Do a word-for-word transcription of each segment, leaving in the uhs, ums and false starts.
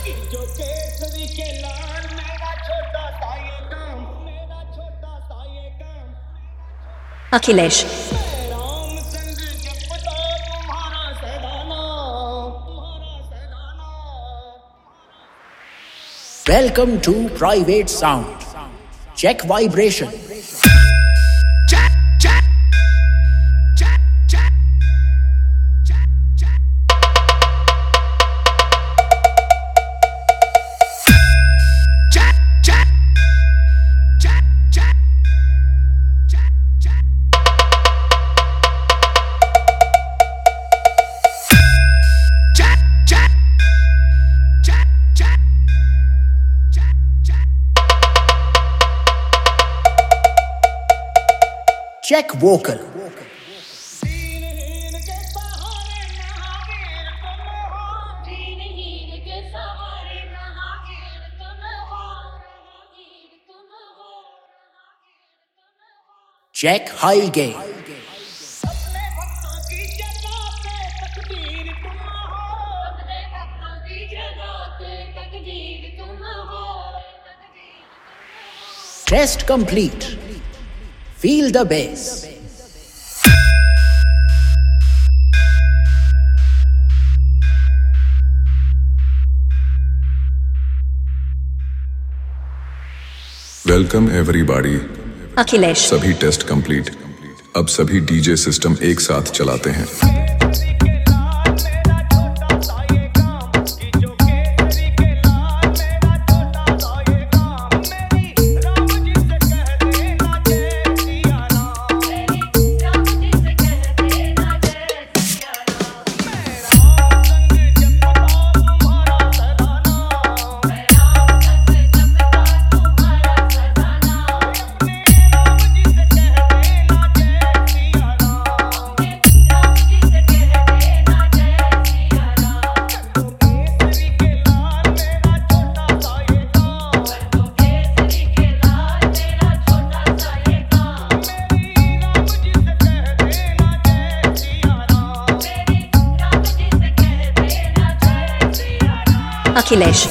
जो केसरी के लाल मेरा छोटा सा ये काम, मेरा छोटा सा ये काम। अखिलेश राम संग जपता तुम्हारा सदाना, तुम्हारा Sadana. Welcome to Private Sound. Check vibration. Check vocal. दीनहीन के सहारे महावीर तुम हो, दीनहीन के सहारे महावीर तुम हो, महावीर तुम हो, महावीर तुम हो। Check high gain. अपने भक्तों की जगाते तकदीर तुम हो, अपने भक्तों की जगाते तकदीर तुम हो, तकदीर तुम हो। Test complete. Feel the bass. Welcome everybody. Akhilesh सभी टेस्ट कंप्लीट। अब सभी डीजे सिस्टम एक साथ चलाते हैं। अखिलेश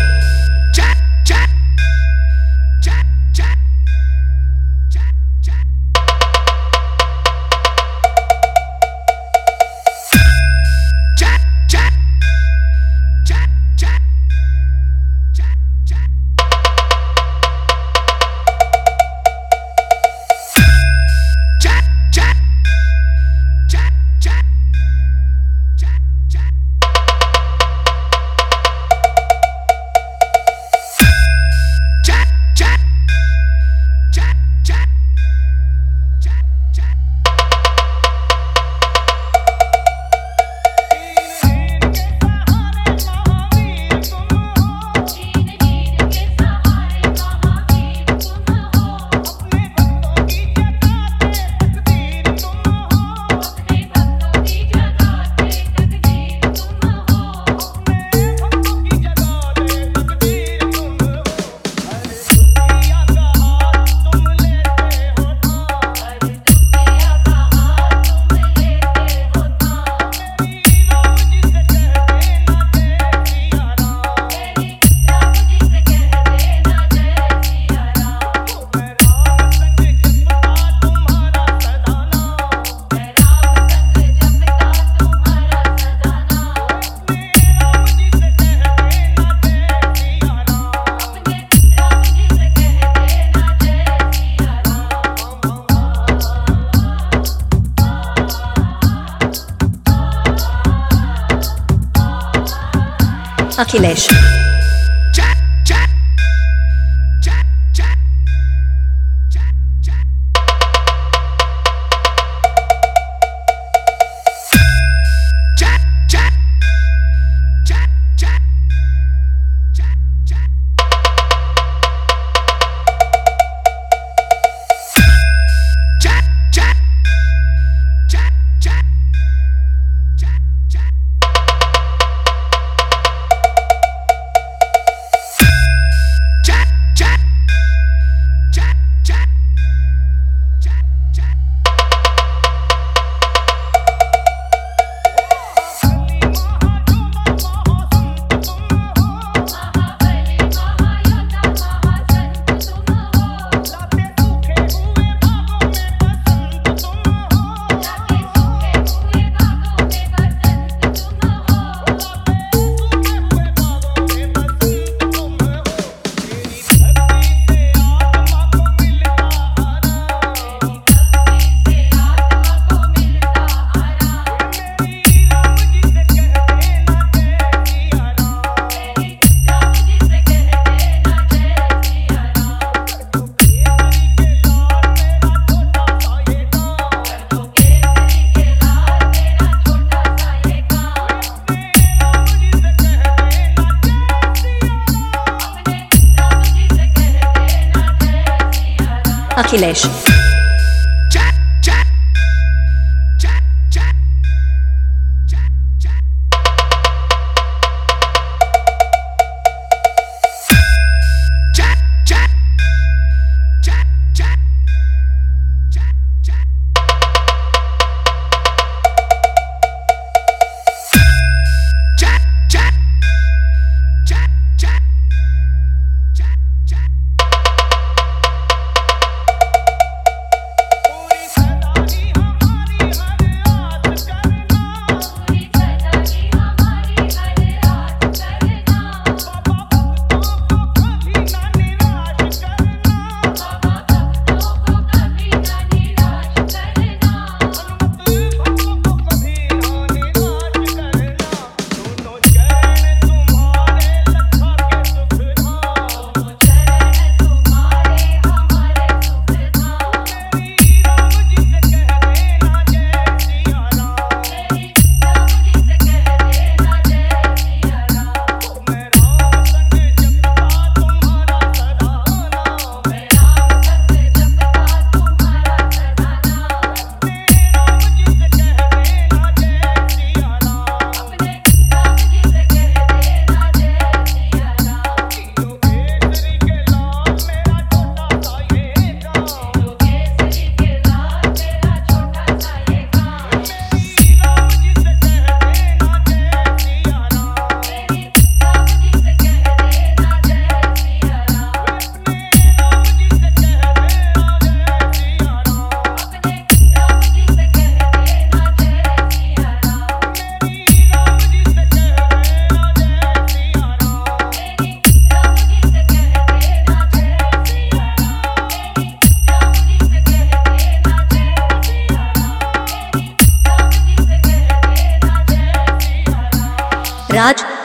अखिलेश अखिलेश राज